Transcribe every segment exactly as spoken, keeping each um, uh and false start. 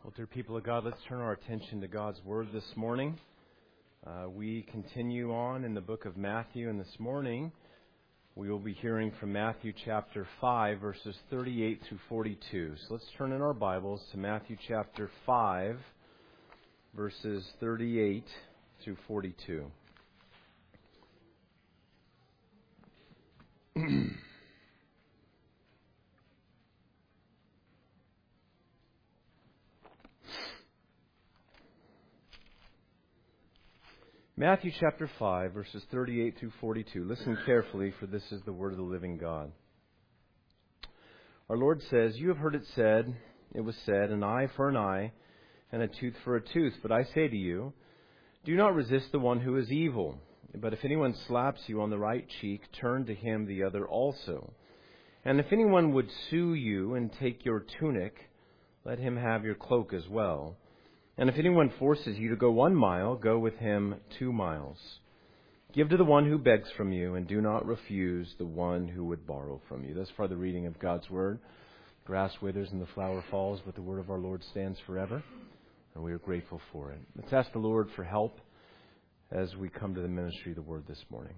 Well, dear people of God, let's turn our attention to God's Word this morning. Uh, we continue on in the book of Matthew, and this morning we will be hearing from Matthew chapter five, verses thirty-eight through forty-two. So let's turn in our Bibles to Matthew chapter five, verses thirty-eight through forty-two. Matthew chapter five, verses thirty-eight through forty-two. Listen carefully, for this is the word of the living God. Our Lord says, "You have heard it said, it was said, an eye for an eye, and a tooth for a tooth. But I say to you, do not resist the one who is evil. But if anyone slaps you on the right cheek, turn to him the other also. And if anyone would sue you and take your tunic, let him have your cloak as well. And if anyone forces you to go one mile, go with him two miles. Give to the one who begs from you, and do not refuse the one who would borrow from you." Thus far the reading of God's Word. Grass withers and the flower falls, but the word of our Lord stands forever, and we are grateful for it. Let's ask the Lord for help as we come to the ministry of the Word this morning.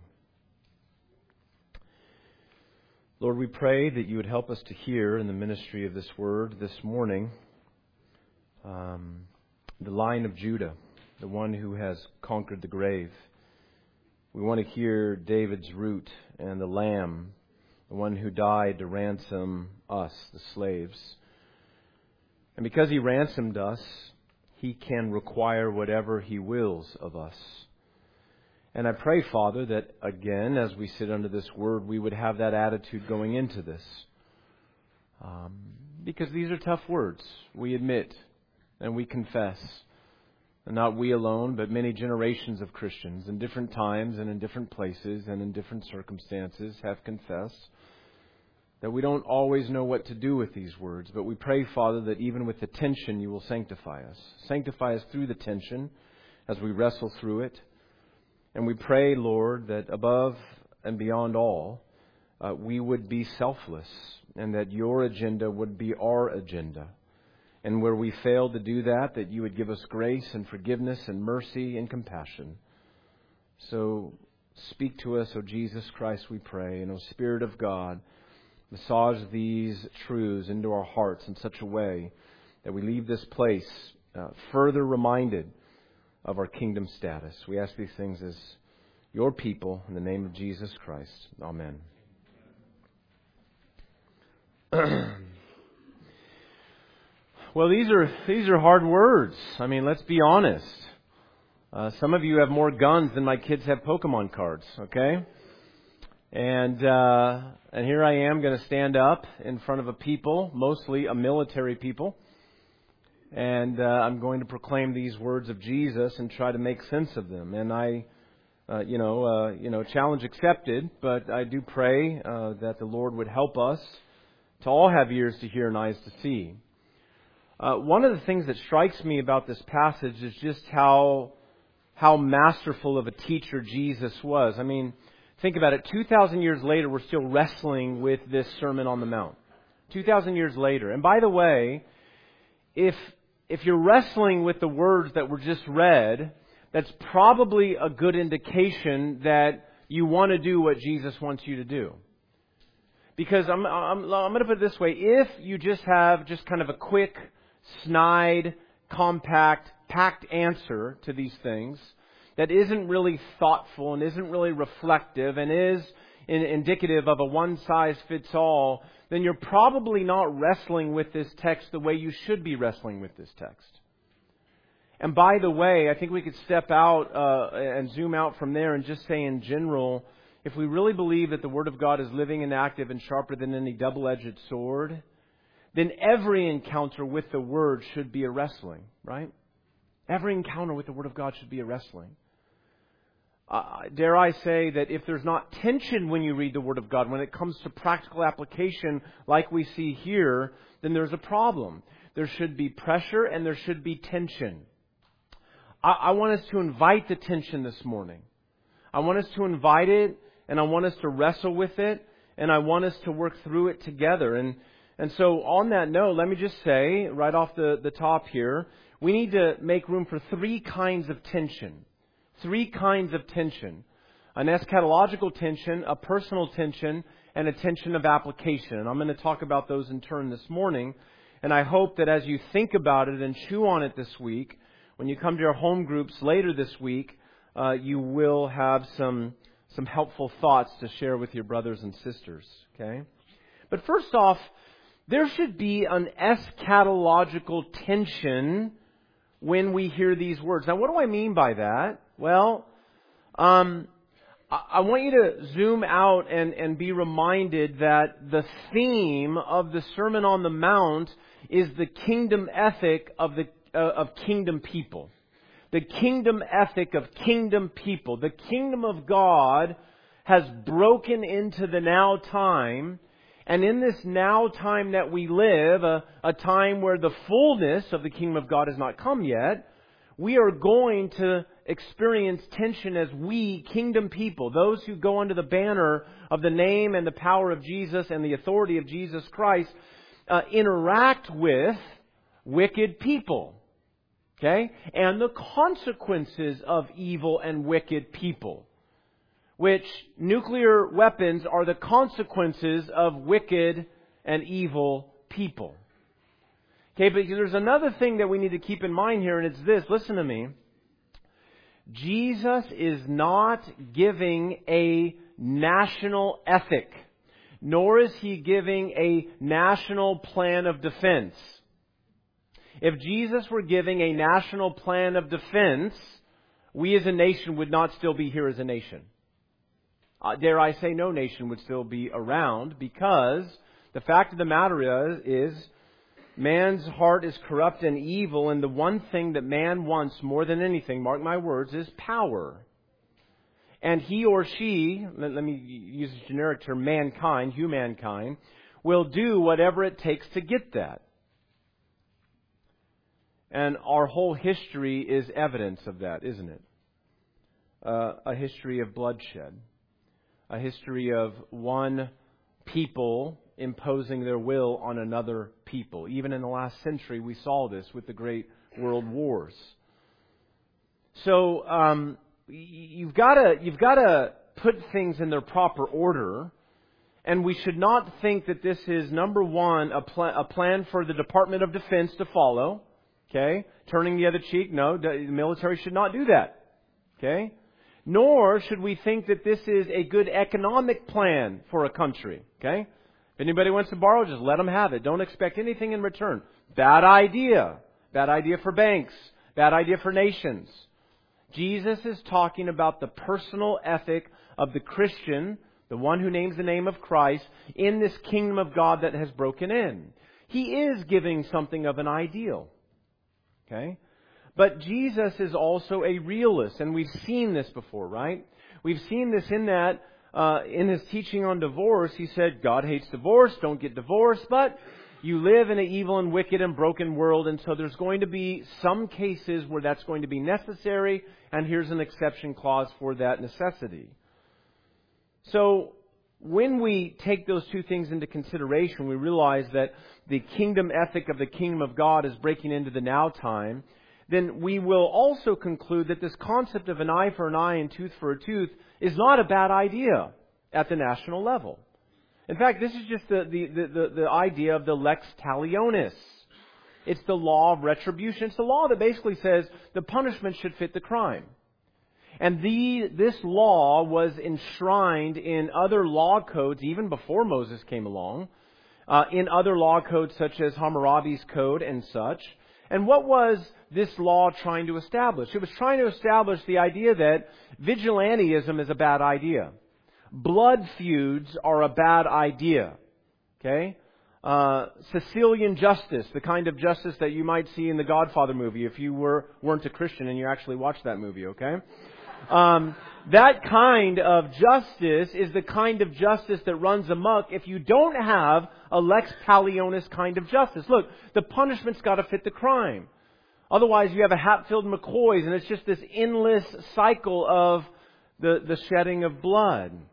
Lord, we pray that you would help us to hear in the ministry of this Word this morning um, the Lion of Judah, the one who has conquered the grave. We want to hear David's root and the Lamb, the one who died to ransom us, the slaves. And because he ransomed us, he can require whatever he wills of us. And I pray, Father, that again, as we sit under this word, we would have that attitude going into this. Um, because these are tough words, we admit. And we confess, and not we alone, but many generations of Christians in different times and in different places and in different circumstances have confessed that we don't always know what to do with these words. But we pray, Father, that even with the tension, you will sanctify us. Sanctify us through the tension as we wrestle through it. And we pray, Lord, that above and beyond all, uh, we would be selfless and that your agenda would be our agenda. And where we fail to do that, that you would give us grace and forgiveness and mercy and compassion. So speak to us, O Jesus Christ, we pray. And O Spirit of God, massage these truths into our hearts in such a way that we leave this place uh, further reminded of our kingdom status. We ask these things as your people in the name of Jesus Christ. Amen. Well, these are these are hard words. I mean, let's be honest. Uh, some of you have more guns than my kids have Pokemon cards, okay? And uh, and here I am going to stand up in front of a people, mostly a military people, and uh, I'm going to proclaim these words of Jesus and try to make sense of them. And I, uh, you know, uh, you know, challenge accepted. But I do pray uh, that the Lord would help us to all have ears to hear and eyes to see. Uh, one of the things that strikes me about this passage is just how how masterful of a teacher Jesus was. I mean, think about it. two thousand years later, we're still wrestling with this Sermon on the Mount. two thousand years later. And by the way, if if you're wrestling with the words that were just read, that's probably a good indication that you want to do what Jesus wants you to do. Because I'm I'm, I'm going to put it this way. If you just have just kind of a quick, snide, compact, packed answer to these things that isn't really thoughtful and isn't really reflective and is in, indicative of a one-size-fits-all, then you're probably not wrestling with this text the way you should be wrestling with this text. And by the way, I think we could step out uh, and zoom out from there and just say in general, if we really believe that the Word of God is living and active and sharper than any double-edged sword, then every encounter with the Word should be a wrestling, right? Every encounter with the Word of God should be a wrestling. Uh, dare I say that if there's not tension when you read the Word of God, when it comes to practical application like we see here, then there's a problem. There should be pressure and there should be tension. I, I want us to invite the tension this morning. I want us to invite it, and I want us to wrestle with it, and I want us to work through it together. And And so on that note, let me just say, right off the, the top here, we need to make room for three kinds of tension. Three kinds of tension. An eschatological tension, a personal tension, and a tension of application. And I'm going to talk about those in turn this morning. And I hope that as you think about it and chew on it this week, when you come to your home groups later this week, uh, you will have some some helpful thoughts to share with your brothers and sisters. Okay? But first off, there should be an eschatological tension when we hear these words. Now, what do I mean by that? Well, um, I, I want you to zoom out and, and be reminded that the theme of the Sermon on the Mount is the kingdom ethic of the uh, of kingdom people. The kingdom ethic of kingdom people. The kingdom of God has broken into the now time. And in this now time that we live, a, a time where the fullness of the kingdom of God has not come yet, we are going to experience tension as we, kingdom people, those who go under the banner of the name and the power of Jesus and the authority of Jesus Christ, uh, interact with wicked people. Okay? And the consequences of evil and wicked people. Which nuclear weapons are the consequences of wicked and evil people. Okay, but there's another thing that we need to keep in mind here, and it's this. Listen to me. Jesus is not giving a national ethic, nor is He giving a national plan of defense. If Jesus were giving a national plan of defense, we as a nation would not still be here as a nation. Uh, dare I say no nation would still be around, because the fact of the matter is, is man's heart is corrupt and evil, and the one thing that man wants more than anything, mark my words, is power. And he or she, let, let me use a generic term, mankind, humankind, will do whatever it takes to get that. And our whole history is evidence of that, isn't it? Uh, a history of bloodshed. A history of one people imposing their will on another people. Even in the last century, we saw this with the great world wars. So um, you've got to you've got to put things in their proper order, and we should not think that this is number one a, pl- a plan for the Department of Defense to follow. Okay, turning the other cheek. No, the military should not do that. Okay. Nor should we think that this is a good economic plan for a country. Okay? If anybody wants to borrow, just let them have it. Don't expect anything in return. Bad idea. Bad idea for banks. Bad idea for nations. Jesus is talking about the personal ethic of the Christian, the one who names the name of Christ, in this kingdom of God that has broken in. He is giving something of an ideal. Okay? But Jesus is also a realist, and we've seen this before, right? We've seen this in that, uh, in His teaching on divorce, He said, God hates divorce, don't get divorced, but you live in an evil and wicked and broken world, and so there's going to be some cases where that's going to be necessary, and here's an exception clause for that necessity. So, when we take those two things into consideration, we realize that the kingdom ethic of the kingdom of God is breaking into the now time. Then we will also conclude that this concept of an eye for an eye and tooth for a tooth is not a bad idea at the national level. In fact, this is just the, the, the, the idea of the lex talionis. It's the law of retribution. It's the law that basically says the punishment should fit the crime. And the, this law was enshrined in other law codes even before Moses came along, uh, in other law codes such as Hammurabi's Code and such. And what was this law trying to establish? It was trying to establish the idea that vigilantism is a bad idea. Blood feuds are a bad idea. Okay? Uh, Sicilian justice, the kind of justice that you might see in the Godfather movie if you were, weren't a Christian and you actually watched that movie, okay? Um, that kind of justice is the kind of justice that runs amok if you don't have a lex talionis kind of justice. Look, the punishment's got to fit the crime. Otherwise, you have a Hatfield McCoys, and it's just this endless cycle of the, the shedding of blood.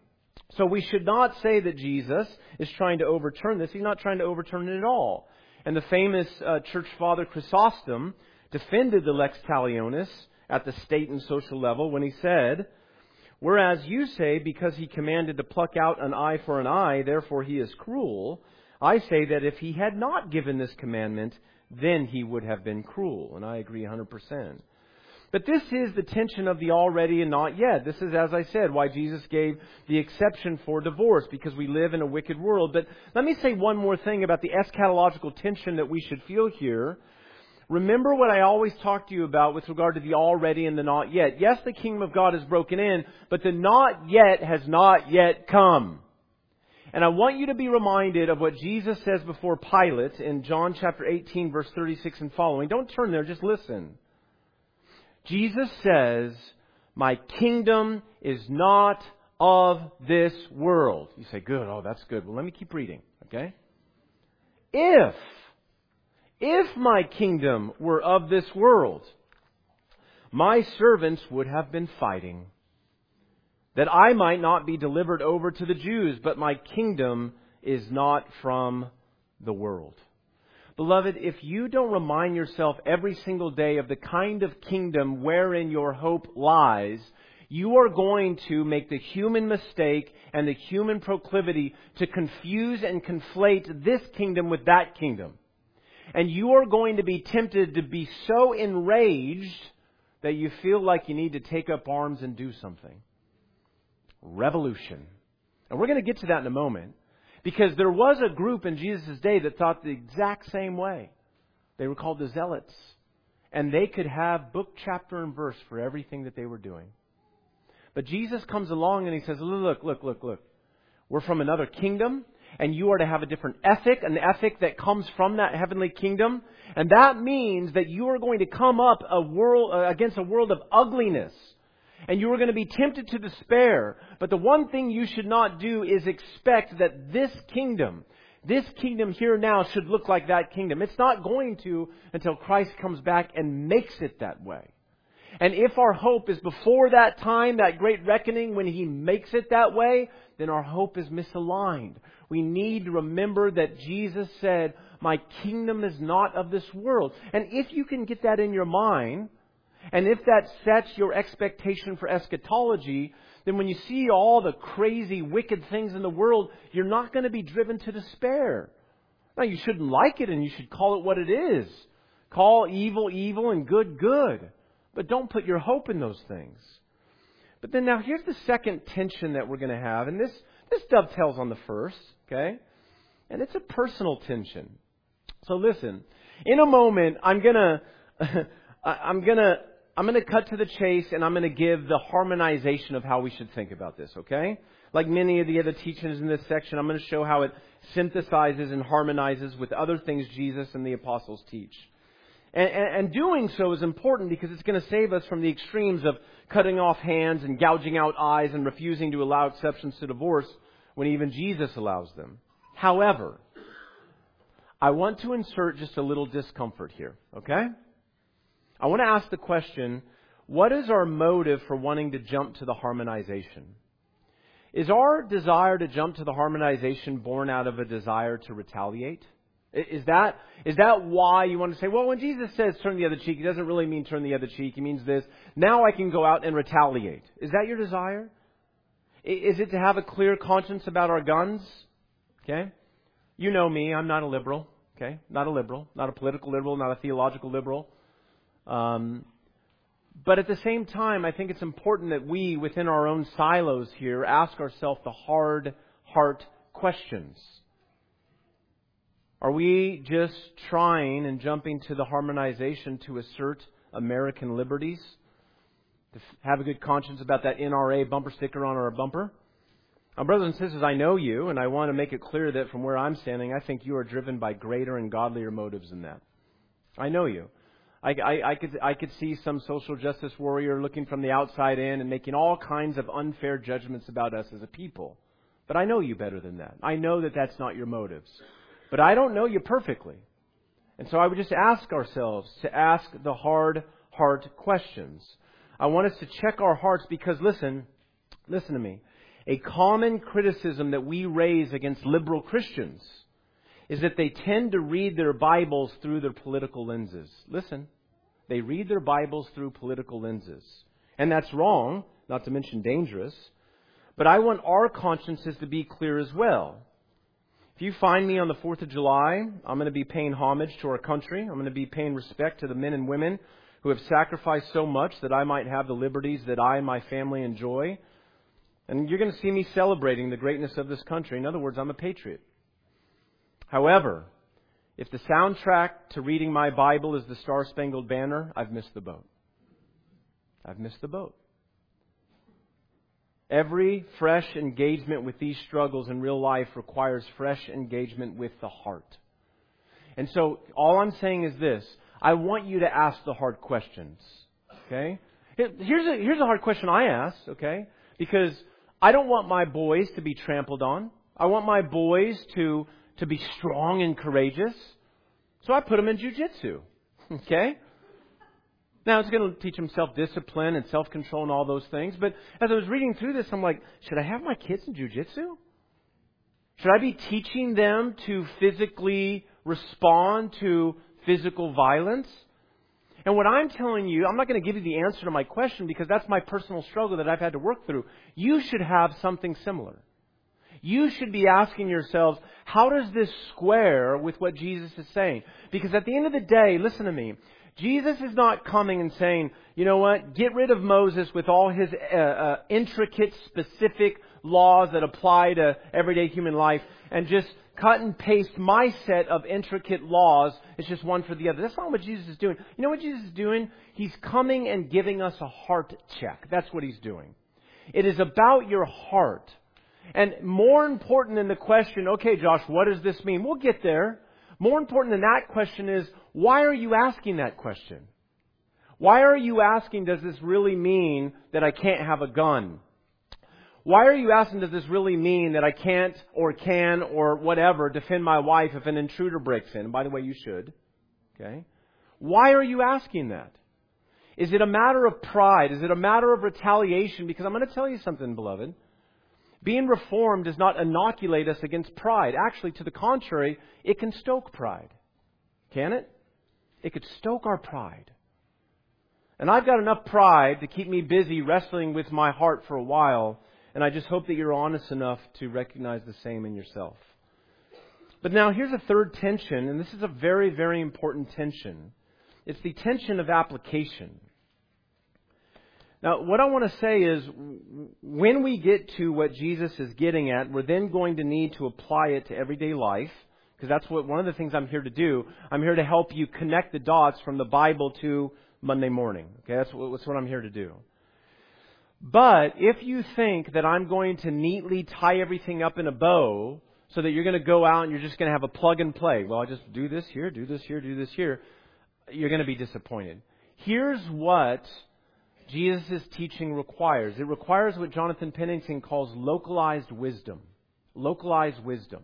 So we should not say that Jesus is trying to overturn this. He's not trying to overturn it at all. And the famous uh, church father Chrysostom defended the lex talionis at the state and social level when he said, "Whereas you say, because he commanded to pluck out an eye for an eye, therefore he is cruel, I say that if he had not given this commandment, then he would have been cruel." And I agree one hundred percent. But this is the tension of the already and not yet. This is, as I said, why Jesus gave the exception for divorce, because we live in a wicked world. But let me say one more thing about the eschatological tension that we should feel here. Remember what I always talk to you about with regard to the already and the not yet. Yes, the kingdom of God is broken in, but the not yet has not yet come. And I want you to be reminded of what Jesus says before Pilate in John chapter eighteen, verse thirty-six and following. Don't turn there, just listen. Jesus says, "My kingdom is not of this world." You say, good, oh, that's good. Well, let me keep reading, okay? If, if my kingdom were of this world, my servants would have been fighting, that I might not be delivered over to the Jews, but my kingdom is not from the world. Beloved, if you don't remind yourself every single day of the kind of kingdom wherein your hope lies, you are going to make the human mistake and the human proclivity to confuse and conflate this kingdom with that kingdom. And you are going to be tempted to be so enraged that you feel like you need to take up arms and do something. Revolution. And we're going to get to that in a moment. Because there was a group in Jesus' day that thought the exact same way. They were called the Zealots. And they could have book, chapter, and verse for everything that they were doing. But Jesus comes along and He says, look, look, look, look. We're from another kingdom. And you are to have a different ethic, an ethic that comes from that heavenly kingdom. And that means that you are going to come up a world uh, against a world of ugliness. And you are going to be tempted to despair. But the one thing you should not do is expect that this kingdom, this kingdom here now should look like that kingdom. It's not going to until Christ comes back and makes it that way. And if our hope is before that time, that great reckoning, when He makes it that way, then our hope is misaligned. We need to remember that Jesus said, "My kingdom is not of this world." And if you can get that in your mind, and if that sets your expectation for eschatology, then when you see all the crazy, wicked things in the world, you're not going to be driven to despair. Now, you shouldn't like it, and you should call it what it is. Call evil, evil, and good, good. But don't put your hope in those things. But then now, here's the second tension that we're going to have. And this, this dovetails on the first, okay? And it's a personal tension. So listen, in a moment, I'm going to... I'm going to I'm going to cut to the chase, and I'm going to give the harmonization of how we should think about this, okay? Like many of the other teachings in this section, I'm going to show how it synthesizes and harmonizes with other things Jesus and the apostles teach. And, and, and doing so is important because it's going to save us from the extremes of cutting off hands and gouging out eyes and refusing to allow exceptions to divorce when even Jesus allows them. However, I want to insert just a little discomfort here, okay? I want to ask the question, what is our motive for wanting to jump to the harmonization? Is our desire to jump to the harmonization born out of a desire to retaliate? Is that, is that why you want to say, well, when Jesus says turn the other cheek, He doesn't really mean turn the other cheek. He means this. Now I can go out and retaliate. Is that your desire? Is it to have a clear conscience about our guns? Okay. You know me. I'm not a liberal. Okay. Not a liberal. Not a political liberal. Not a theological liberal. Um, but at the same time, I think it's important that we, within our own silos here, ask ourselves the hard heart questions. Are we just trying and jumping to the harmonization to assert American liberties? To have a good conscience about that N R A bumper sticker on our bumper? Now, brothers and sisters, I know you, and I want to make it clear that from where I'm standing, I think you are driven by greater and godlier motives than that. I know you. I, I, I could I could see some social justice warrior looking from the outside in and making all kinds of unfair judgments about us as a people. But I know you better than that. I know that that's not your motives. But I don't know you perfectly. And so I would just ask ourselves to ask the hard heart questions. I want us to check our hearts because, listen, listen to me. a common criticism that we raise against liberal Christians is that they tend to read their Bibles through their political lenses. Listen, they read their Bibles through political lenses. And that's wrong, not to mention dangerous. But I want our consciences to be clear as well. If you find me on the fourth of July, I'm going to be paying homage to our country. I'm going to be paying respect to the men and women who have sacrificed so much that I might have the liberties that I and my family enjoy. And you're going to see me celebrating the greatness of this country. In other words, I'm a patriot. However, if the soundtrack to reading my Bible is the Star-Spangled Banner, I've missed the boat. I've missed the boat. Every fresh engagement with these struggles in real life requires fresh engagement with the heart. And so all I'm saying is this. I want you to ask the hard questions. Okay? Here's a, here's a hard question I ask, okay? Because I don't want my boys to be trampled on. I want my boys to, to be strong and courageous. So I put them in jiu-jitsu. Okay? Now, it's going to teach them self-discipline and self-control and all those things. But as I was reading through this, I'm like, should I have my kids in jiu-jitsu? Should I be teaching them to physically respond to physical violence? And what I'm telling you, I'm not going to give you the answer to my question because that's my personal struggle that I've had to work through. You should have something similar. You should be asking yourselves, how does this square with what Jesus is saying? Because at the end of the day, listen to me, Jesus is not coming and saying, you know what, get rid of Moses with all his uh, uh, intricate, specific laws that apply to everyday human life and just cut and paste my set of intricate laws. It's just one for the other. That's not what Jesus is doing. You know what Jesus is doing? He's coming and giving us a heart check. That's what He's doing. It is about your heart. And more important than the question, okay, Josh, what does this mean? We'll get there. More important than that question is, why are you asking that question? Why are you asking, does this really mean that I can't have a gun? Why are you asking, does this really mean that I can't or can or whatever defend my wife if an intruder breaks in? And by the way, you should. Okay? Why are you asking that? Is it a matter of pride? Is it a matter of retaliation? Because I'm going to tell you something, beloved. Being reformed does not inoculate us against pride. Actually, to the contrary, it can stoke pride. Can it? It could stoke our pride. And I've got enough pride to keep me busy wrestling with my heart for a while. And I just hope that you're honest enough to recognize the same in yourself. But now here's a third tension, and this is a very, very important tension. It's the tension of application. Now, what I want to say is, when we get to what Jesus is getting at, we're then going to need to apply it to everyday life, because that's what one of the things I'm here to do. I'm here to help you connect the dots from the Bible to Monday morning. Okay, that's what, that's what I'm here to do. But if you think that I'm going to neatly tie everything up in a bow so that you're going to go out and you're just going to have a plug and play, well, I just do this here, do this here, do this here, you're going to be disappointed. Here's what Jesus' teaching requires. It requires what Jonathan Pennington calls localized wisdom. Localized wisdom.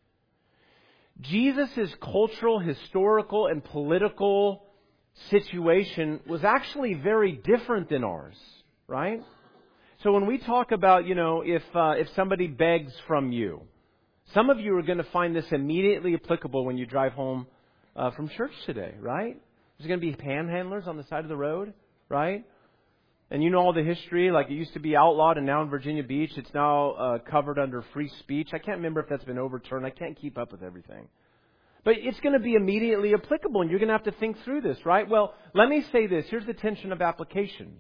Jesus' cultural, historical, and political situation was actually very different than ours, right? So when we talk about, you know, if uh, if somebody begs from you, some of you are going to find this immediately applicable when you drive home uh, from church today, right? There's going to be panhandlers on the side of the road, right? And you know all the history, like it used to be outlawed, and now in Virginia Beach, it's now uh, covered under free speech. I can't remember if that's been overturned. I can't keep up with everything. But it's going to be immediately applicable, and you're going to have to think through this, right? Well, let me say this. Here's the tension of application.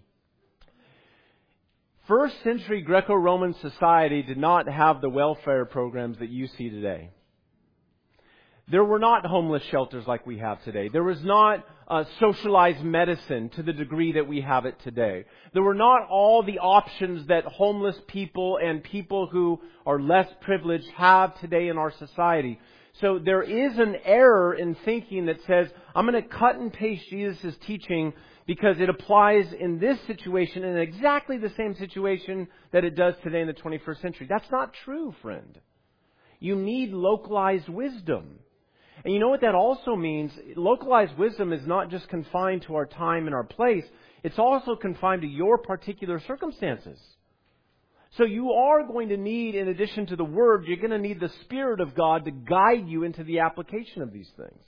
First century Greco-Roman society did not have the welfare programs that you see today. There were not homeless shelters like we have today. There was not uh, socialized medicine to the degree that we have it today. There were not all the options that homeless people and people who are less privileged have today in our society. So there is an error in thinking that says, I'm going to cut and paste Jesus' teaching because it applies in this situation in exactly the same situation that it does today in the twenty-first century. That's not true, friend. You need localized wisdom. And you know what that also means? Localized wisdom is not just confined to our time and our place. It's also confined to your particular circumstances. So you are going to need, in addition to the Word, you're going to need the Spirit of God to guide you into the application of these things.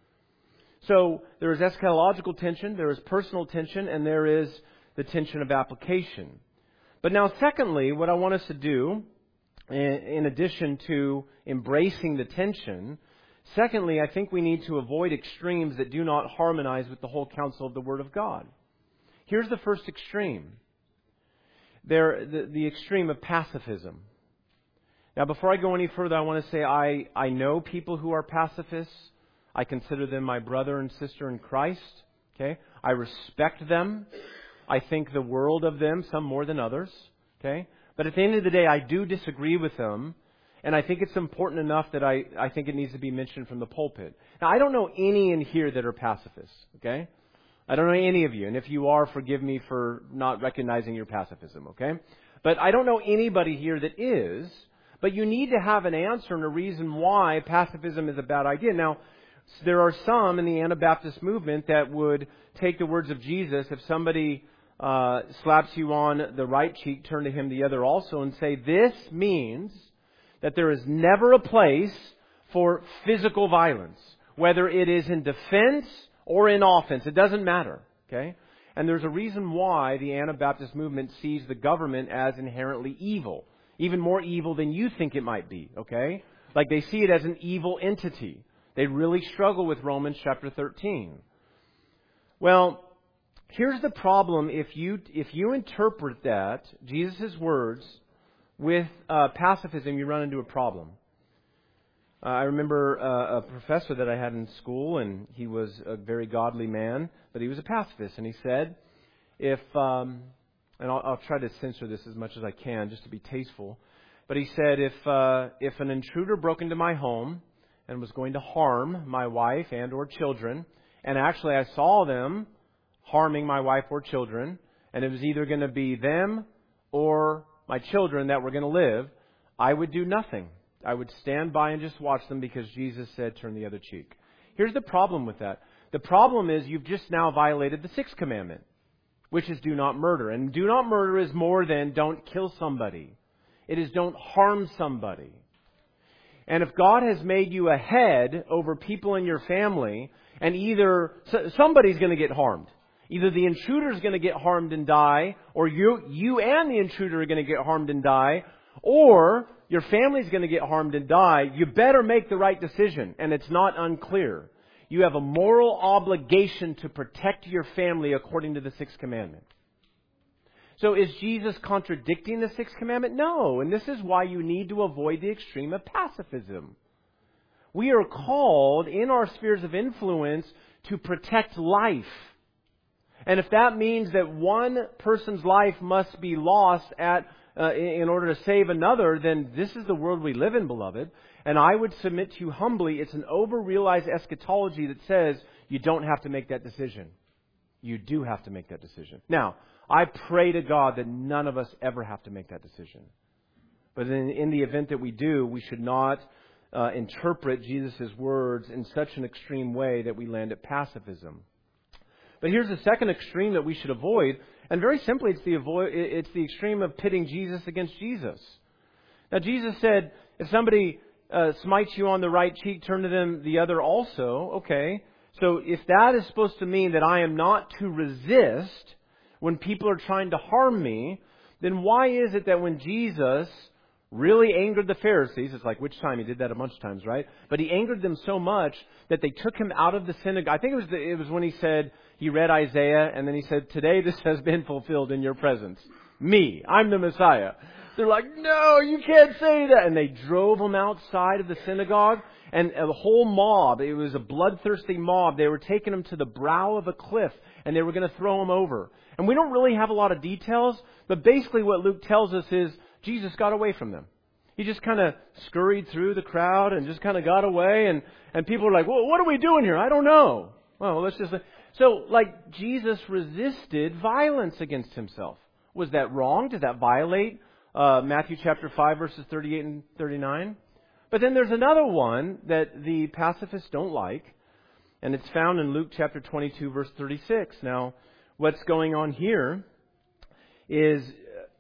So there is eschatological tension, there is personal tension, and there is the tension of application. But now, secondly, what I want us to do, in addition to embracing the tension, secondly, I think we need to avoid extremes that do not harmonize with the whole counsel of the Word of God. Here's the first extreme. There, the, the extreme of pacifism. Now, before I go any further, I want to say I, I know people who are pacifists. I consider them my brother and sister in Christ. Okay, I respect them. I think the world of them, some more than others. Okay, but at the end of the day, I do disagree with them, and I think it's important enough that I, I think it needs to be mentioned from the pulpit. Now, I don't know any in here that are pacifists. Okay, I don't know any of you, and if you are, forgive me for not recognizing your pacifism. Okay, but I don't know anybody here that is. But you need to have an answer and a reason why pacifism is a bad idea. Now, there are some in the Anabaptist movement that would take the words of Jesus. If somebody uh, slaps you on the right cheek, turn to him the other also, and say, this means that there is never a place for physical violence, whether it is in defense or in offense. It doesn't matter. Okay? And there's a reason why the Anabaptist movement sees the government as inherently evil, even more evil than you think it might be. Okay? Like they see it as an evil entity. They really struggle with Romans chapter thirteen. Well, here's the problem. If you if you interpret that, Jesus' words, with uh, pacifism, you run into a problem. Uh, I remember uh, a professor that I had in school, and he was a very godly man, but he was a pacifist. And he said, if, um, and I'll, I'll try to censor this as much as I can just to be tasteful, but he said, if uh, if an intruder broke into my home and was going to harm my wife and or children, and actually I saw them harming my wife or children, and it was either going to be them or my children that were going to live, I would do nothing. I would stand by and just watch them because Jesus said, turn the other cheek. Here's the problem with that. The problem is you've just now violated the sixth commandment, which is do not murder. And do not murder is more than don't kill somebody. It is don't harm somebody. And if God has made you a head over people in your family, and either somebody's going to get harmed. Either the intruder is going to get harmed and die, or you, you and the intruder are going to get harmed and die, or your family's going to get harmed and die. You better make the right decision, and it's not unclear. You have a moral obligation to protect your family according to the sixth commandment. So is Jesus contradicting the sixth commandment? No. And this is why you need to avoid the extreme of pacifism. We are called in our spheres of influence to protect life. And if that means that one person's life must be lost at uh, in order to save another, then this is the world we live in, beloved. And I would submit to you humbly, it's an over-realized eschatology that says you don't have to make that decision. You do have to make that decision. Now, I pray to God that none of us ever have to make that decision. But in, in the event that we do, we should not uh, interpret Jesus' words in such an extreme way that we land at pacifism. But here's the second extreme that we should avoid. And very simply, it's the, avoid, it's the extreme of pitting Jesus against Jesus. Now, Jesus said, if somebody uh, smites you on the right cheek, turn to them the other also. Okay. So if that is supposed to mean that I am not to resist when people are trying to harm me, then why is it that when Jesus really angered the Pharisees, it's like which time? He did that a bunch of times, right? But he angered them so much that they took him out of the synagogue. I think it was the, it was when he said, he read Isaiah, and then he said, today this has been fulfilled in your presence. Me, I'm the Messiah. They're like, no, you can't say that. And they drove him outside of the synagogue. And the whole mob, it was a bloodthirsty mob. They were taking him to the brow of a cliff, and they were going to throw him over. And we don't really have a lot of details, but basically what Luke tells us is Jesus got away from them. He just kind of scurried through the crowd and just kind of got away. And, and people were like, well, what are we doing here? I don't know. Well, let's just... So, like, Jesus resisted violence against himself. Was that wrong? Did that violate uh, Matthew chapter five, verses thirty-eight and thirty-nine? But then there's another one that the pacifists don't like, and it's found in Luke chapter twenty-two, verse thirty-six. Now, what's going on here is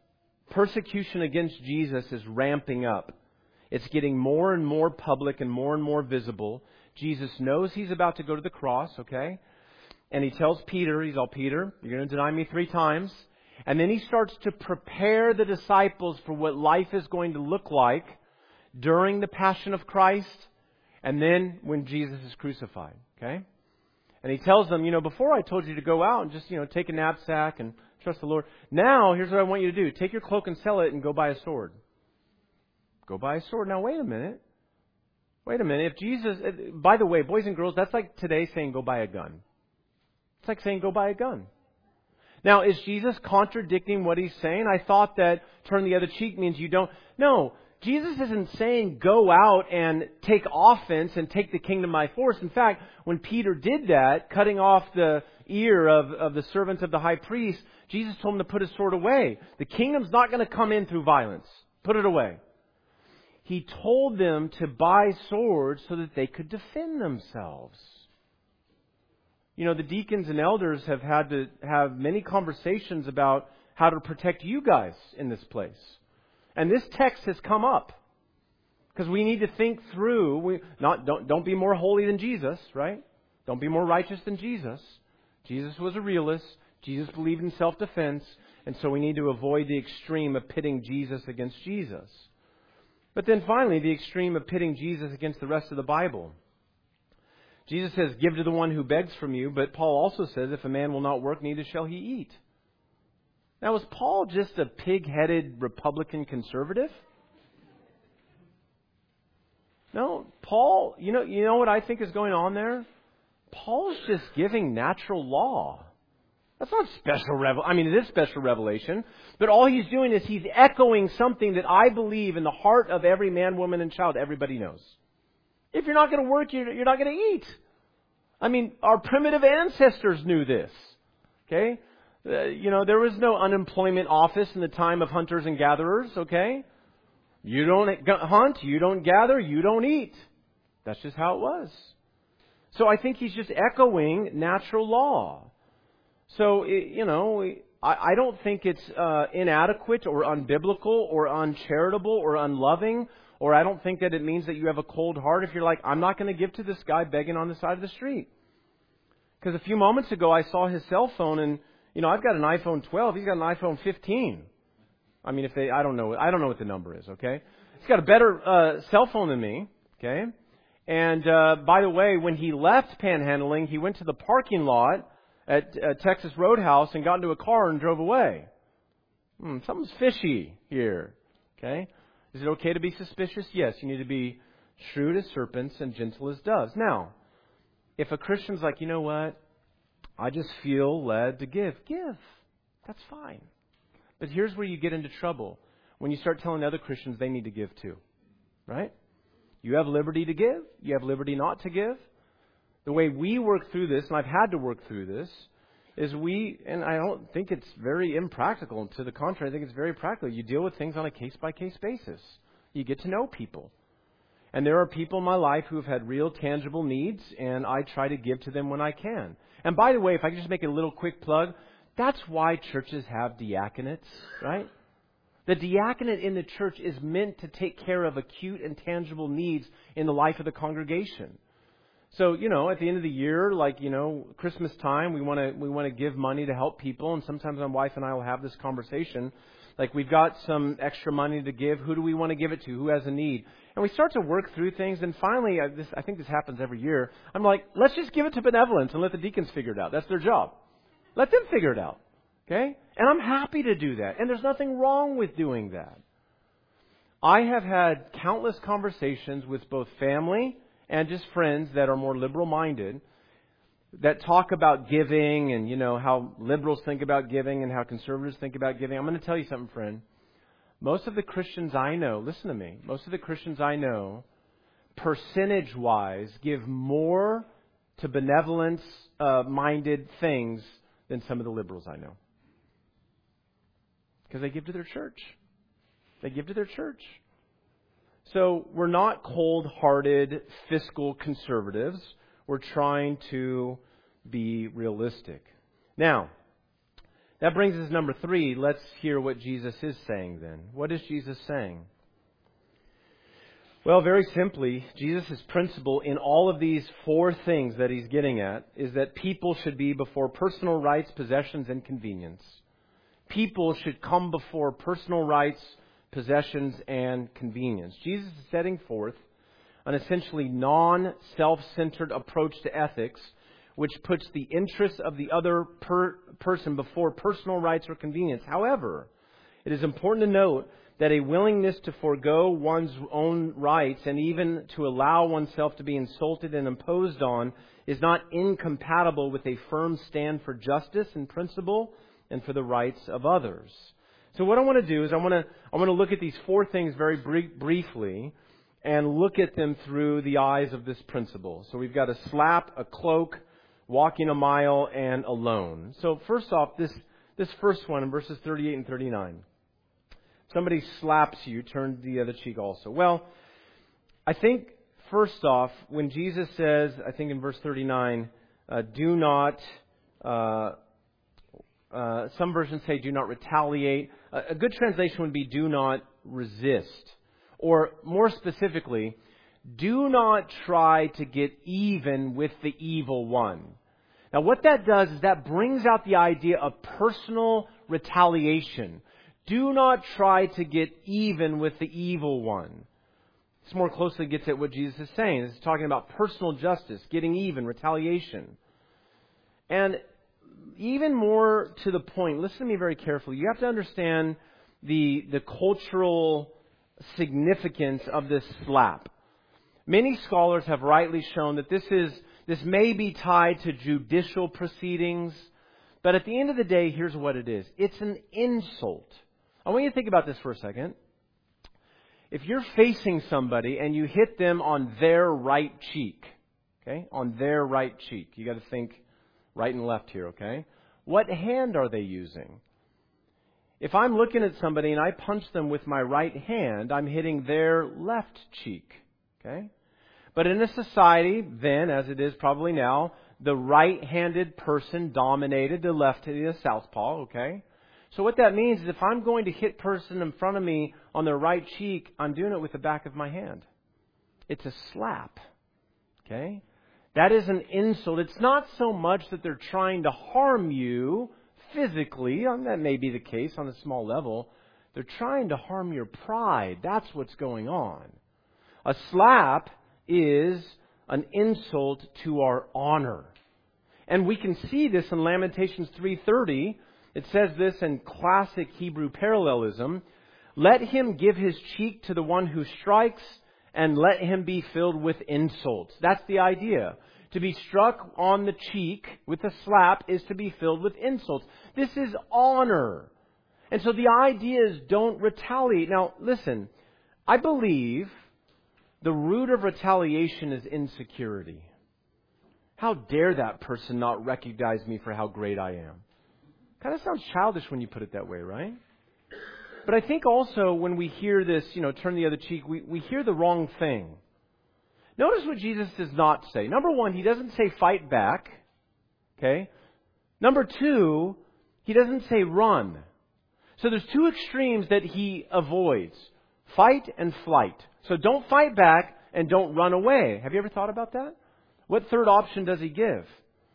persecution against Jesus is ramping up. It's getting more and more public and more and more visible. Jesus knows He's about to go to the cross, okay? And He tells Peter, He's all, Peter, you're going to deny me three times. And then He starts to prepare the disciples for what life is going to look like during the Passion of Christ and then when Jesus is crucified, okay? And He tells them, you know, before I told you to go out and just, you know, take a knapsack and trust the Lord. Now, here's what I want you to do. Take your cloak and sell it and go buy a sword. Go buy a sword. Now, wait a minute. Wait a minute. If Jesus, by the way, boys and girls, that's like today saying go buy a gun. It's like saying go buy a gun. Now, is Jesus contradicting what He's saying? I thought that turn the other cheek means you don't. No, Jesus isn't saying go out and take offense and take the kingdom by force. In fact, when Peter did that, cutting off the ear of, of the servants of the high priest, Jesus told him to put his sword away. The kingdom's not going to come in through violence. Put it away. He told them to buy swords so that they could defend themselves. You know, the deacons and elders have had to have many conversations about how to protect you guys in this place. And this text has come up because we need to think through. We not don't don't be more holy than Jesus, right? Don't be more righteous than Jesus. Jesus was a realist. Jesus believed in self-defense, and so we need to avoid the extreme of pitting Jesus against Jesus. But then finally, the extreme of pitting Jesus against the rest of the Bible. Jesus says, "Give to the one who begs from you," but Paul also says, "If a man will not work, neither shall he eat." Now, was Paul just a pig-headed Republican conservative? No, Paul, you know, you know what I think is going on there? Paul's just giving natural law. That's not special revelation. I mean, it is special revelation. But all he's doing is he's echoing something that I believe in the heart of every man, woman, and child everybody knows. If you're not going to work, you're, you're not going to eat. I mean, our primitive ancestors knew this. Okay? Uh, you know, there was no unemployment office in the time of hunters and gatherers, okay? You don't hunt, you don't gather, you don't eat. That's just how it was. So I think he's just echoing natural law. So, you know, I, I don't think it's uh, inadequate or unbiblical or uncharitable or unloving, or I don't think that it means that you have a cold heart if you're like, I'm not going to give to this guy begging on the side of the street. Because a few moments ago I saw his cell phone and, you know, I've got an iPhone twelve. He's got an iPhone fifteen. I mean, if they, I don't know, I don't know what the number is. Okay, he's got a better uh, cell phone than me. Okay, and uh, by the way, when he left panhandling, he went to the parking lot at uh, Texas Roadhouse and got into a car and drove away. Hmm, something's fishy here. Okay, is it okay to be suspicious? Yes, you need to be shrewd as serpents and gentle as doves. Now, if a Christian's like, you know what? I just feel led to give. Give. That's fine. But here's where you get into trouble. When you start telling other Christians they need to give too. Right? You have liberty to give. You have liberty not to give. The way we work through this, and I've had to work through this, is we, and I don't think it's very impractical. To the contrary, I think it's very practical. You deal with things on a case-by-case basis. You get to know people. And there are people in my life who have had real tangible needs, and I try to give to them when I can. And by the way, if I could just make a little quick plug, that's why churches have diaconates, right? The diaconate in the church is meant to take care of acute and tangible needs in the life of the congregation. So, you know, at the end of the year, like, you know, Christmas time, we want to we want to give money to help people. And sometimes my wife and I will have this conversation. Like, we've got some extra money to give. Who do we want to give it to? Who has a need? And we start to work through things. And finally, I, this, I think this happens every year. I'm like, let's just give it to benevolence and let the deacons figure it out. That's their job. Let them figure it out. Okay? And I'm happy to do that. And there's nothing wrong with doing that. I have had countless conversations with both family and just friends that are more liberal-minded that talk about giving and, you know, how liberals think about giving and how conservatives think about giving. I'm going to tell you something, friend. Most of the Christians I know, listen to me, most of the Christians I know, percentage-wise, give more to benevolence-minded uh, things than some of the liberals I know. Because they give to their church. They give to their church. So we're not cold-hearted fiscal conservatives. We're trying to be realistic. Now, That brings us to number three. Let's hear what Jesus is saying then. What is Jesus saying? Well, very simply, Jesus' principle in all of these four things that he's getting at is that people should be before personal rights, possessions, and convenience. People should come before personal rights, possessions, and convenience. Jesus is setting forth an essentially non-self-centered approach to ethics, which puts the interests of the other per- person before personal rights or convenience. However, it is important to note that a willingness to forego one's own rights and even to allow oneself to be insulted and imposed on is not incompatible with a firm stand for justice and principle and for the rights of others. So what I want to do is I want to I want to look at these four things very brief, briefly and look at them through the eyes of this principle. So we've got a slap, a cloak, walking a mile, and a loan. So first off, this this first one in verses thirty-eight and thirty-nine. Somebody slaps you, turn the other cheek also. Well, I think, first off, when Jesus says, I think in verse thirty-nine, uh, do not, uh, uh, some versions say do not retaliate. Uh, a good translation would be do not resist. Or more specifically, do not try to get even with the evil one. Now what that does is that brings out the idea of personal retaliation. Do not try to get even with the evil one. This more closely gets at what Jesus is saying. This is talking about personal justice, getting even, retaliation. And even more to the point, listen to me very carefully. You have to understand the, the cultural significance of this slap. Many scholars have rightly shown that this is this may be tied to judicial proceedings, but at the end of the day, here's what it is. It's an insult. I want you to think about this for a second. If you're facing somebody and you hit them on their right cheek, okay, on their right cheek, you got to think right and left here, okay? What hand are they using? If I'm looking at somebody and I punch them with my right hand, I'm hitting their left cheek, okay? But in a society then, as it is probably now, the right-handed person dominated the left-handed, the southpaw, okay? So what that means is if I'm going to hit person in front of me on their right cheek, I'm doing it with the back of my hand. It's a slap. Okay? That is an insult. It's not so much that they're trying to harm you physically. And that may be the case on a small level. They're trying to harm your pride. That's what's going on. A slap is an insult to our honor. And we can see this in Lamentations three thirty. It says this in classic Hebrew parallelism. Let him give his cheek to the one who strikes, and let him be filled with insults. That's the idea. To be struck on the cheek with a slap is to be filled with insults. This is honor. And so the idea is don't retaliate. Now, listen, I believe the root of retaliation is insecurity. How dare that person not recognize me for how great I am? Kind of sounds childish when you put it that way, right? But I think also when we hear this, you know, turn the other cheek, we, we hear the wrong thing. Notice what Jesus does not say. Number one, He doesn't say fight back. Okay? Number two, He doesn't say run. So there's two extremes that He avoids. Fight and flight. So don't fight back and don't run away. Have you ever thought about that? What third option does He give?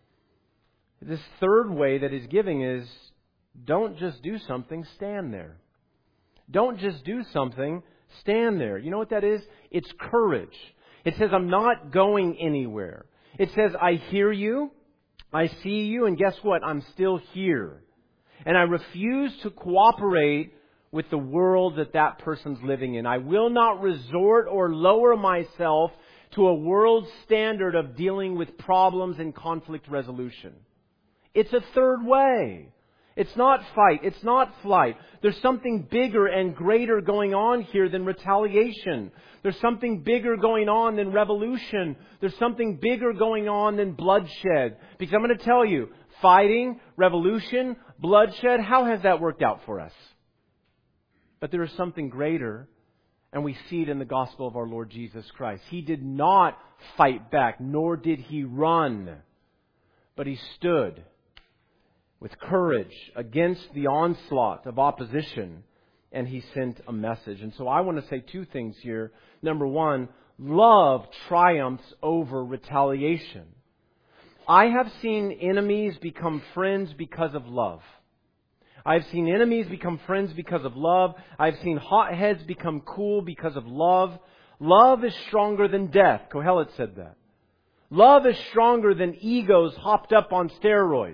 This third way that He's giving is, don't just do something, stand there. Don't just do something, stand there. You know what that is? It's courage. It says, I'm not going anywhere. It says, I hear you, I see you, and guess what? I'm still here. And I refuse to cooperate with the world that that person's living in. I will not resort or lower myself to a world standard of dealing with problems and conflict resolution. It's a third way. It's not fight. It's not flight. There's something bigger and greater going on here than retaliation. There's something bigger going on than revolution. There's something bigger going on than bloodshed. Because I'm going to tell you, fighting, revolution, bloodshed, how has that worked out for us? But there is something greater, and we see it in the gospel of our Lord Jesus Christ. He did not fight back, nor did He run, but He stood. with courage against the onslaught of opposition, and He sent a message. And so I want to say two things here. Number one, love triumphs over retaliation. I have seen enemies become friends because of love. I've seen enemies become friends because of love. I've seen hotheads become cool because of love. Love is stronger than death. Kohelet said that. Love is stronger than egos hopped up on steroids.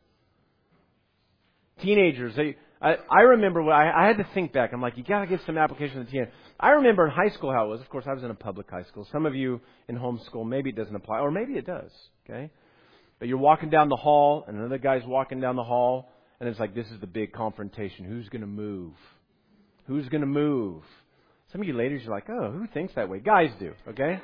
Teenagers, they, I, I remember, when I, I had to think back. I'm like, you got to give some application to teenagers. I remember in high school how it was. Of course, I was in a public high school. Some of you in homeschool, maybe it doesn't apply, or maybe it does. Okay, but you're walking down the hall, and another guy's walking down the hall, and it's like, this is the big confrontation. Who's going to move? Who's going to move? Some of you ladies are like, oh, who thinks that way? Guys do, okay?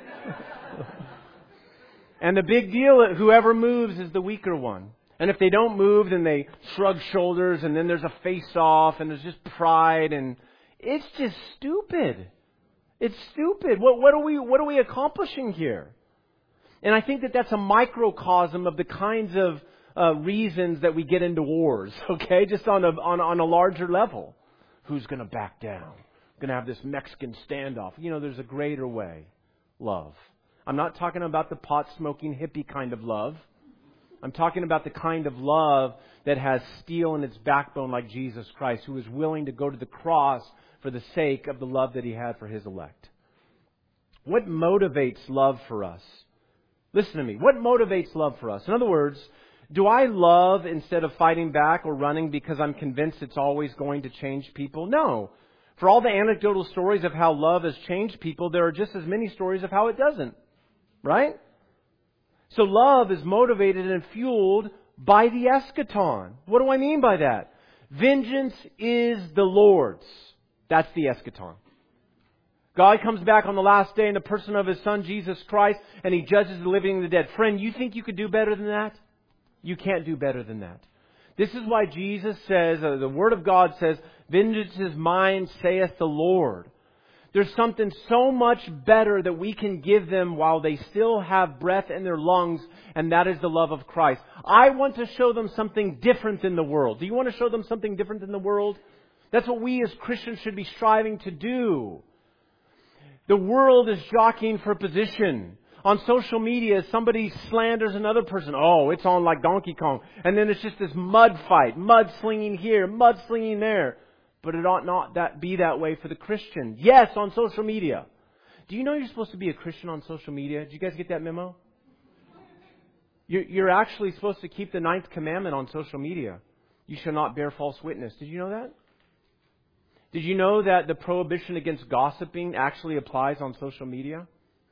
And the big deal, whoever moves is the weaker one. And if they don't move, then they shrug shoulders, and then there's a face-off, and there's just pride, and it's just stupid. It's stupid. What, what are we, what are we accomplishing here? And I think that that's a microcosm of the kinds of uh, reasons that we get into wars, okay? Just on a, on, on a larger level. Who's going to back down? Going to have this Mexican standoff. You know, there's a greater way. Love. I'm not talking about the pot-smoking hippie kind of love. I'm talking about the kind of love that has steel in its backbone like Jesus Christ, who is willing to go to the cross for the sake of the love that He had for His elect. What motivates love for us? Listen to me. What motivates love for us? In other words, do I love instead of fighting back or running because I'm convinced it's always going to change people? No. For all the anecdotal stories of how love has changed people, there are just as many stories of how it doesn't. Right? So love is motivated and fueled by the eschaton. What do I mean by that? Vengeance is the Lord's. That's the eschaton. God comes back on the last day in the person of His Son, Jesus Christ, and He judges the living and the dead. Friend, you think you could do better than that? You can't do better than that. This is why Jesus says, uh, the Word of God says, vengeance is mine, saith the Lord. There's something so much better that we can give them while they still have breath in their lungs, and that is the love of Christ. I want to show them something different than the world. Do you want to show them something different than the world? That's what we as Christians should be striving to do. The world is jockeying for position. On social media, somebody slanders another person. Oh, it's on like Donkey Kong. And then it's just this mud fight. Mud slinging here, mud slinging there. But it ought not that be that way for the Christian. Yes, on social media. Do you know you're supposed to be a Christian on social media? Did you guys get that memo? You're, you're actually supposed to keep the ninth commandment on social media. You shall not bear false witness. Did you know that? Did you know that the prohibition against gossiping actually applies on social media?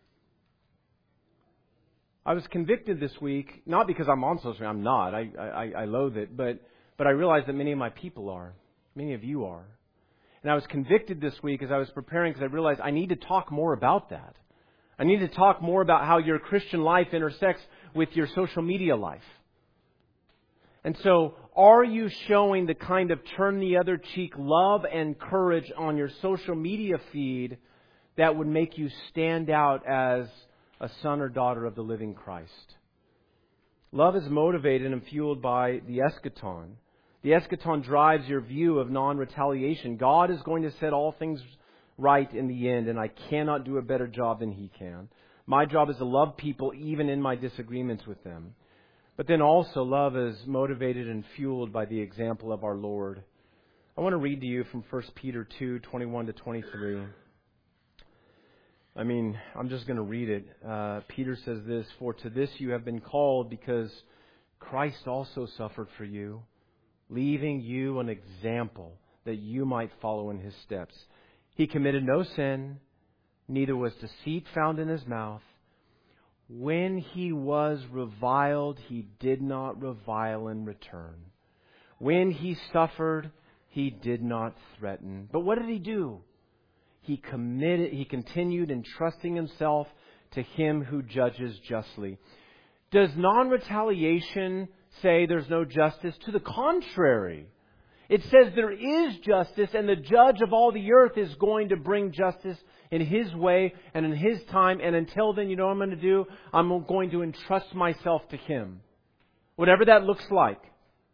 I was convicted this week, not because I'm on social media. I'm not. I, I, I loathe it. But, but I realized that many of my people are. Many of you are. And I was convicted this week as I was preparing because I realized I need to talk more about that. I need to talk more about how your Christian life intersects with your social media life. And so, are you showing the kind of turn the other cheek love and courage on your social media feed that would make you stand out as a son or daughter of the living Christ? Love is motivated and fueled by the eschaton. The eschaton drives your view of non-retaliation. God is going to set all things right in the end, and I cannot do a better job than He can. My job is to love people even in my disagreements with them. But then also love is motivated and fueled by the example of our Lord. I want to read to you from First Peter two, twenty-one to twenty-three. I mean, I'm just going to read it. Uh, Peter says this, "For to this you have been called, because Christ also suffered for you, leaving you an example that you might follow in His steps. He committed no sin, neither was deceit found in His mouth. When He was reviled, He did not revile in return. When He suffered, He did not threaten." But what did He do? He committed, He continued entrusting Himself to Him who judges justly. Does non-retaliation say there's no justice? To the contrary. It says there is justice, and the judge of all the earth is going to bring justice in His way and in His time. And until then, you know what I'm going to do? I'm going to entrust myself to Him. Whatever that looks like.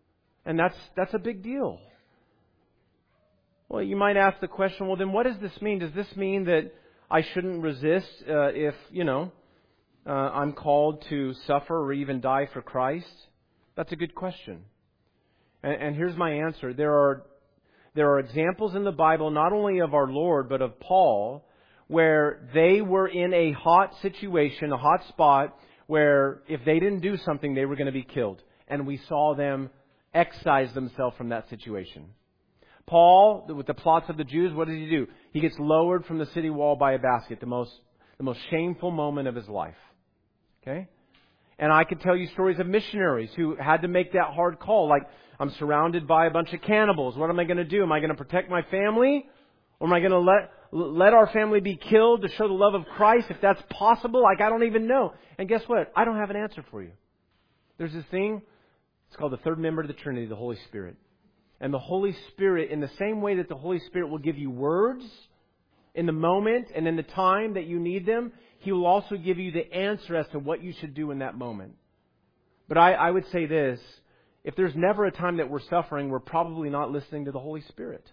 And that's that's a big deal. Well, you might ask the question, well, then what does this mean? Does this mean that I shouldn't resist uh, if, you know, uh, I'm called to suffer or even die for Christ? That's a good question. And, and here's my answer. There are there are examples in the Bible, not only of our Lord, but of Paul, where they were in a hot situation, a hot spot, where if they didn't do something, they were going to be killed. And we saw them excise themselves from that situation. Paul, with the plots of the Jews, what does he do? He gets lowered from the city wall by a basket, the most the most shameful moment of his life. Okay? And I could tell you stories of missionaries who had to make that hard call. Like, I'm surrounded by a bunch of cannibals. What am I going to do? Am I going to protect my family? Or am I going to let let our family be killed to show the love of Christ, if that's possible? Like, I don't even know. And guess what? I don't have an answer for you. There's this thing, it's called the third member of the Trinity, the Holy Spirit. And the Holy Spirit, in the same way that the Holy Spirit will give you words in the moment and in the time that you need them, He will also give you the answer as to what you should do in that moment. But I, I would say this, if there's never a time that we're suffering, we're probably not listening to the Holy Spirit.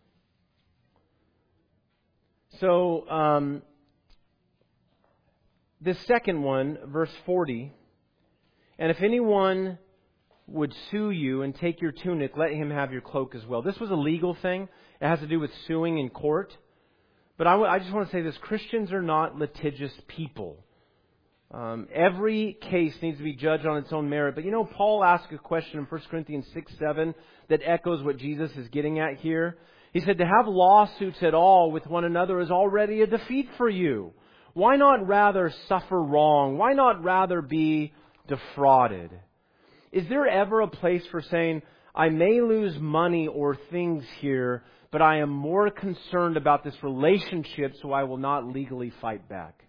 So, um, the second one, verse forty, and if anyone would sue you and take your tunic, let him have your cloak as well. This was a legal thing. It has to do with suing in court. But I, w- I just want to say this. Christians are not litigious people. Um, every case needs to be judged on its own merit. But you know, Paul asked a question in First Corinthians six seven that echoes what Jesus is getting at here. He said, to have lawsuits at all with one another is already a defeat for you. Why not rather suffer wrong? Why not rather be defrauded? Is there ever a place for saying, I may lose money or things here, but I am more concerned about this relationship, so I will not legally fight back?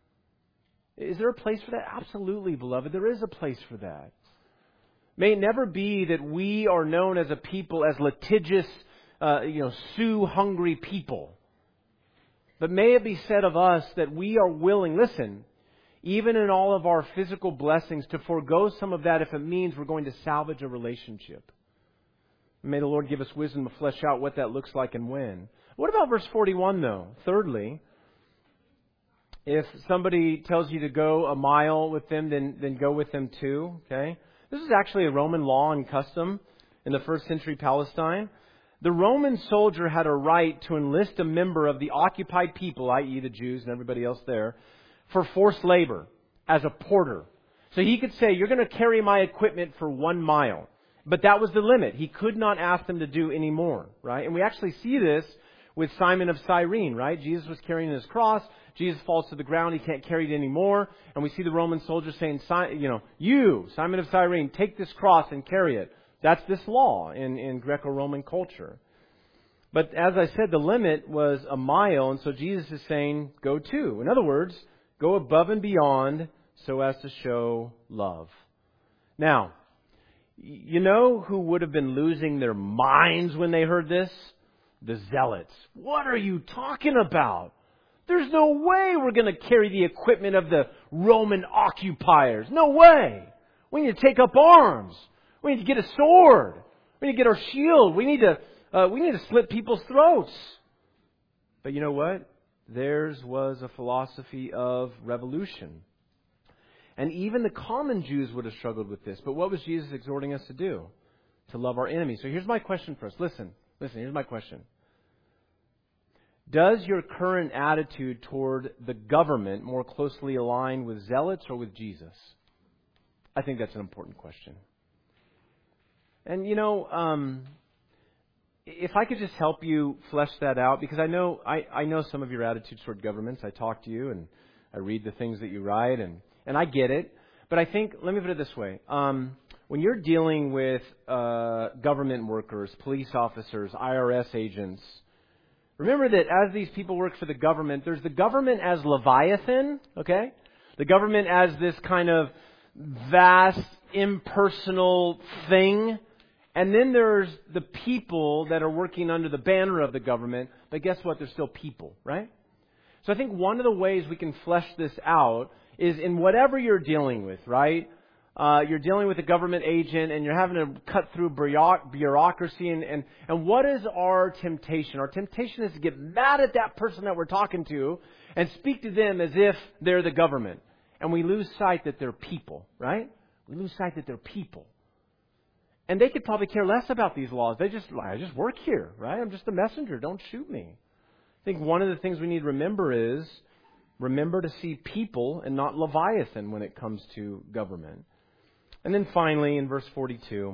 Is there a place for that? Absolutely, beloved. There is a place for that. May it never be that we are known as a people, as litigious, uh, you know, sue-hungry people. But may it be said of us that we are willing, listen, even in all of our physical blessings, to forego some of that if it means we're going to salvage a relationship. May the Lord give us wisdom to flesh out what that looks like and when. What about verse forty-one, though? Thirdly, if somebody tells you to go a mile with them, then, then go with them too. Okay? This is actually a Roman law and custom in the first century Palestine. The Roman soldier had a right to enlist a member of the occupied people, that is the Jews and everybody else there, for forced labor as a porter. So he could say, you're going to carry my equipment for one mile. But that was the limit. He could not ask them to do any more, right? And we actually see this with Simon of Cyrene, right? Jesus was carrying his cross. Jesus falls to the ground. He can't carry it anymore. And we see the Roman soldier saying, you know, you, Simon of Cyrene, take this cross and carry it. That's this law in, in Greco-Roman culture. But as I said, the limit was a mile. And so Jesus is saying, go two. In other words, go above and beyond so as to show love. Now, you know who would have been losing their minds when they heard this? The Zealots. What are you talking about? There's no way we're going to carry the equipment of the Roman occupiers. No way. We need to take up arms. We need to get a sword. We need to get our shield. We need to uh, we need to slit people's throats. But you know what? Theirs was a philosophy of revolution. And even the common Jews would have struggled with this. But what was Jesus exhorting us to do? To love our enemies. So here's my question for us. Listen, listen, here's my question. Does your current attitude toward the government more closely align with zealots or with Jesus? I think that's an important question. And you know, um, if I could just help you flesh that out, because I know I, I know some of your attitudes toward governments. I talk to you and I read the things that you write, and, and I get it. But I think, let me put it this way. Um, when you're dealing with uh, government workers, police officers, I R S agents, remember that as these people work for the government, there's the government as Leviathan, okay? The government as this kind of vast, impersonal thing. And then there's the people that are working under the banner of the government. But guess what? They're still people, right? So I think one of the ways we can flesh this out is in whatever you're dealing with, right? uh, you're dealing with a government agent and you're having to cut through bureaucracy. And, and, and what is our temptation? Our temptation is to get mad at that person that we're talking to and speak to them as if they're the government. And we lose sight that they're people, right? We lose sight that they're people. And they could probably care less about these laws. They just, I just work here, right? I'm just a messenger. Don't shoot me. I think one of the things we need to remember is, remember to see people and not Leviathan when it comes to government. And then finally, in verse forty-two,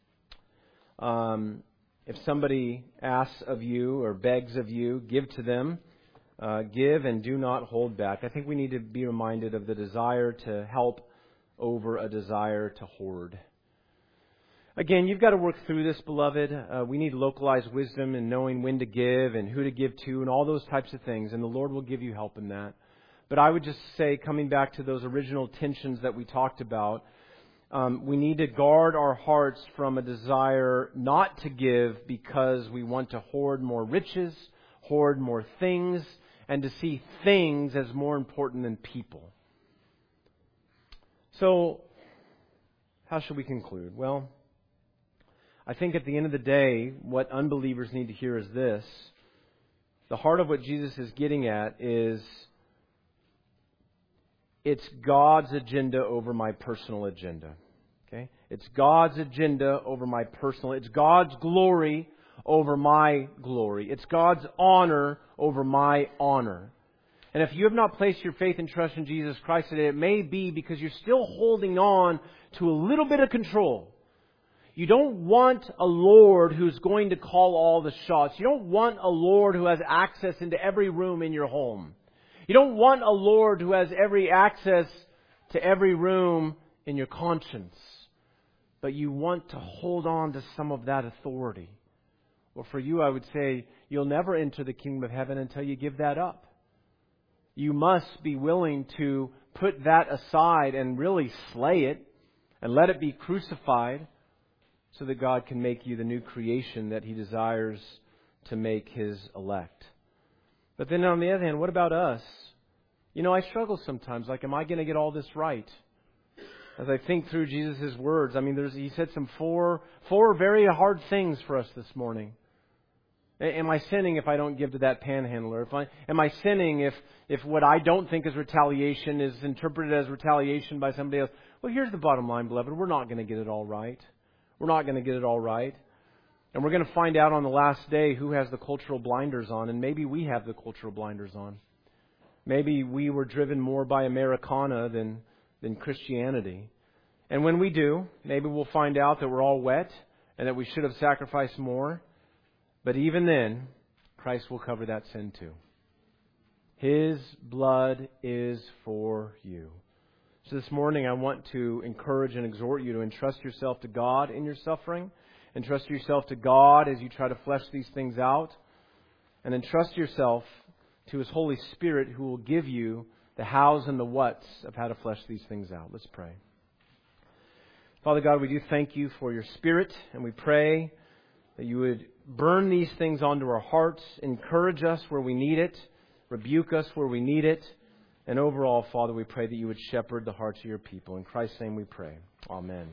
um, if somebody asks of you or begs of you, give to them. Uh, give and do not hold back. I think we need to be reminded of the desire to help over a desire to hoard. Again, you've got to work through this, beloved. Uh, we need localized wisdom in knowing when to give and who to give to and all those types of things. And the Lord will give you help in that. But I would just say, coming back to those original tensions that we talked about, um, we need to guard our hearts from a desire not to give because we want to hoard more riches, hoard more things, and to see things as more important than people. So, how should we conclude? Well, I think at the end of the day, what unbelievers need to hear is this. The heart of what Jesus is getting at is, it's God's agenda over my personal agenda. Okay? It's God's agenda over my personal. It's God's glory over my glory. It's God's honor over my honor. And if you have not placed your faith and trust in Jesus Christ today, it may be because you're still holding on to a little bit of control. You don't want a Lord who's going to call all the shots. You don't want a Lord who has access into every room in your home. You don't want a Lord who has every access to every room in your conscience. But you want to hold on to some of that authority. Well, for you, I would say you'll never enter the kingdom of heaven until you give that up. You must be willing to put that aside and really slay it and let it be crucified so that God can make you the new creation that He desires to make His elect. But then on the other hand, what about us? You know, I struggle sometimes. Like, am I going to get all this right? As I think through Jesus' words, I mean, there's, He said some four, four very hard things for us this morning. Am I sinning if I don't give to that panhandler? If I, am I sinning if, if what I don't think is retaliation is interpreted as retaliation by somebody else? Well, here's the bottom line, beloved. We're not going to get it all right. We're not going to get it all right. And we're going to find out on the last day who has the cultural blinders on. And maybe we have the cultural blinders on. Maybe we were driven more by Americana than, than Christianity. And when we do, maybe we'll find out that we're all wet and that we should have sacrificed more. But even then, Christ will cover that sin too. His blood is for you. So this morning I want to encourage and exhort you to entrust yourself to God in your suffering. Entrust yourself to God as you try to flesh these things out. And entrust yourself to His Holy Spirit, who will give you the hows and the whats of how to flesh these things out. Let's pray. Father God, we do thank You for Your Spirit, and we pray that You would burn these things onto our hearts, encourage us where we need it, rebuke us where we need it, and overall, Father, we pray that You would shepherd the hearts of Your people. In Christ's name we pray. Amen.